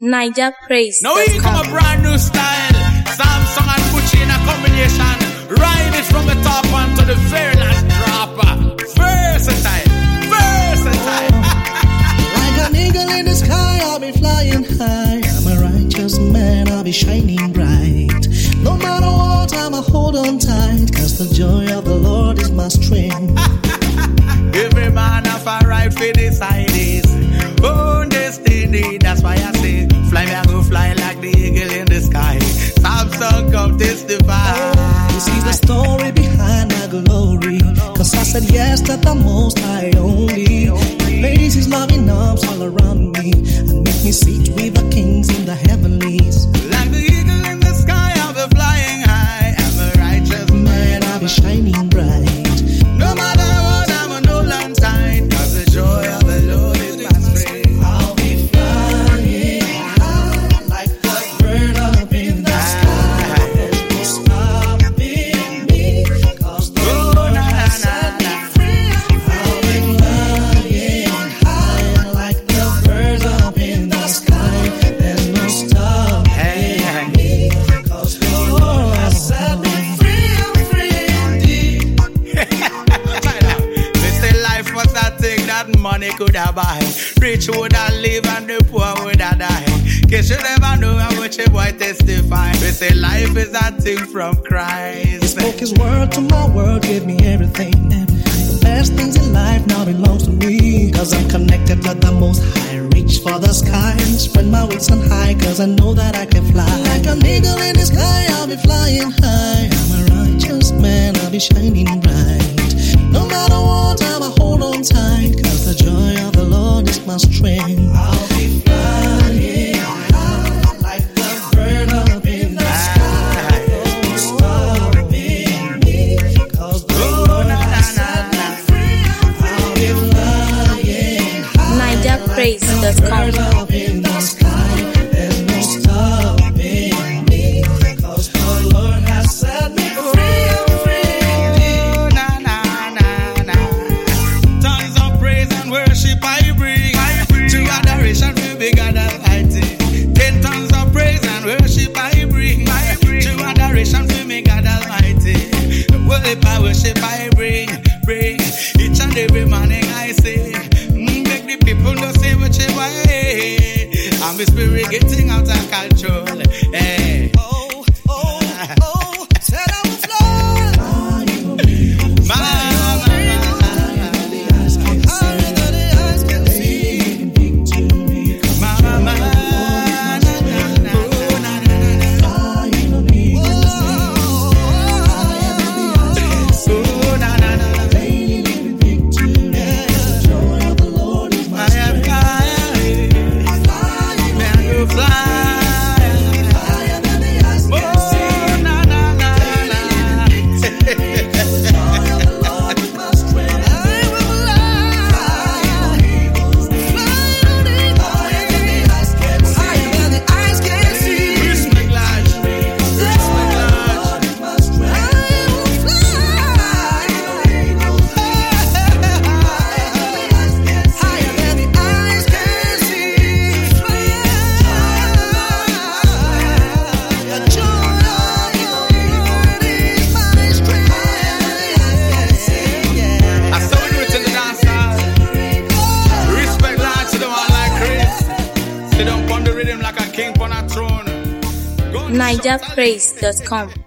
NigerPraise.com. Now we come a brand new style. Samsung and Gucci in a combination. Ride it from the top onto the very last dropper. Versatile. Versatile. Like an eagle in the sky, I'll be flying high. I'm a righteous man, I'll be shining bright. No matter what, I'ma hold on tight, cause the joy of the Lord is my strength. Every man have a right for decide his own destiny. That's why I say, fly me, I go fly like the eagle in the sky. Samsung come testify. This is the story behind my glory, cause I said yes to the Most High only. Place His loving arms all around me, and make me sit with the kings in the heavenlies. Like the eagle in the sky, I'll be flying high. I'm a righteous man, I'll be shining bright. No matter what, I'm on no long time, cause the joy of the Lord is my strength. I'll be flying high like the bird up in the sky. There's no stopping me, cause the Lord has set me free. I'll be flying high like the bird up in the sky. There's no stopping me, cause the Lord has set me free. I'm free indeed. They say life was a thing that money could have buy. Rich would have live and the poor would have die. Cause you never know how much a boy testify. They say life is a thing from Christ. He spoke His word to my world, gave me everything. The best things in life now belongs to me, cause I'm connected to the Most High. Reach for the sky and spread my wings on high, cause I know that I can fly. Like an eagle in the sky, I'll be flying high. I'm a righteous man, I'll be shining bright. No matter what, I'ma hold on tight, cause the joy of the Lord is my strength. I'll be flying high like the bird up in the sky. No stopping me, cause the Lord has set me free. I'll be flying high NigerPraise.com. bird up in the sky. There's no stopping me, cause the Lord has set me free. I'm free indeed. Tons of praise and worship I bring to adoration for big God Almighty. 10 tons of praise and worship I bring to adoration for me God Almighty. Worship I bring each and every morning I sing. Make the people know say what you want. I'm the spirit getting out of control. Hey. Said I would fly. Higher than the eyes can see. NigerPraise.com.